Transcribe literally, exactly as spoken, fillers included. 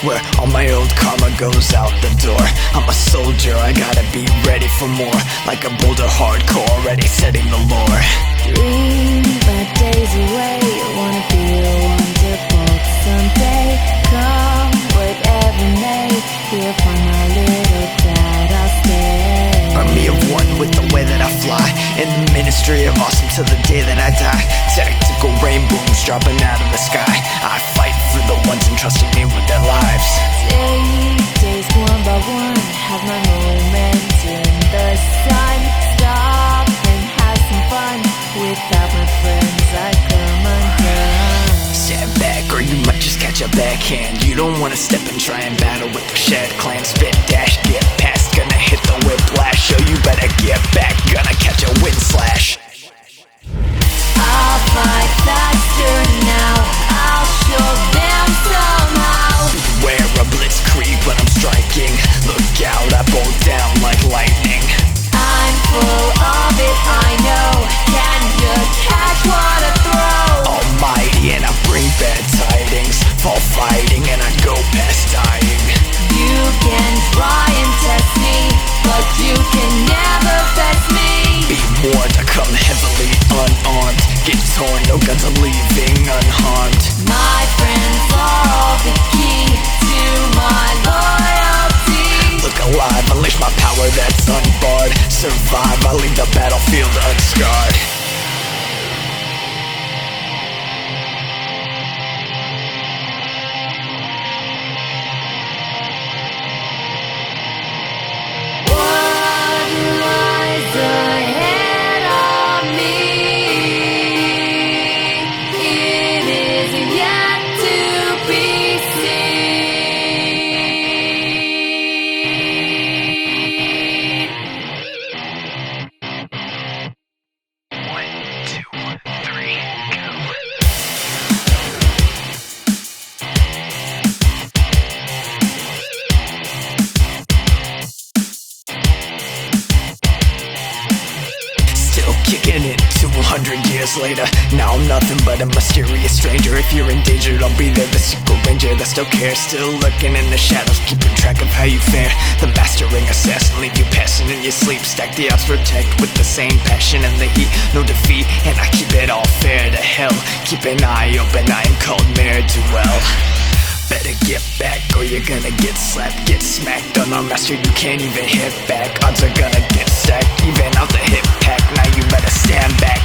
where all my old karma goes out the door. I'm a soldier, I gotta be ready for more, like a boulder hardcore, already setting the lore. Dream but days away, wanna be a wonderful someday. Come whatever may, here upon my little cloud I'll stay. Army of one with the way that I fly, in the ministry of awesome till the day that I die. Tactical rain booms dropping out of the sky. I fight for the ones entrusting me with their lives. Take days one by one, have my moments in the sun. Stop and have some fun, without my friends I come undone. Stand back or you might just catch a backhand. You don't wanna step and try and battle with the Shad Clan. Spit dash, get past, gonna hit the whiplash. So you better get back, gonna catch a wind slash. I'll fight faster now, I'll show them somehow. Beware a blitzkrieg when I'm striking. Look out, I bolt down like lightning. I'm full of it, I know. Can you catch what I throw? Almighty and I bring bad tidings. Fall fighting and I go past dying. You can try and test me, but you can never best me. Be warned, I come heavily unarmed. Get torn, no guns are leaving unharmed. My friends are all the key to my loyalty. Look alive, unleash my power that's unbarred. Survive, I leave the battlefield unscarred. What lies ahead of me? It is yet to be seen. One, two, three, go. Still kicking it two hundred years later. Now I'm nothing but a mysterious stranger. If you're endangered, I'll be there, the secret ranger that still cares. Still lurking in the shadows, keeping track of how you fare. The mastering assassin, leave you passing in your sleep. Stack the odds, protect with the same passion and the heat. No defeat, and I keep it all fair to hell. Keep an eye open, I am called Ne'er do well. Better get back or you're gonna get slapped, get smacked. On our master you can't even hit back. Odds are gonna get stacked, even out the hit pack. Now you better stand back.